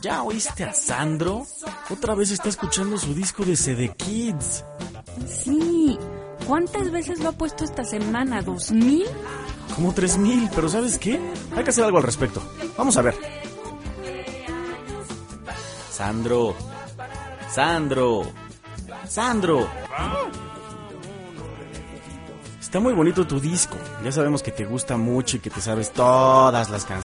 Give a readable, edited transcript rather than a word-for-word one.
¿Ya oíste a Sandro? Otra vez está escuchando su disco de CD Kids. Sí. ¿Cuántas veces lo ha puesto esta semana? ¿2000? Como 3000, pero ¿sabes qué? Hay que hacer algo al respecto. Vamos a ver. Sandro. Está muy bonito tu disco. Ya sabemos que te gusta mucho y que te sabes todas las canciones.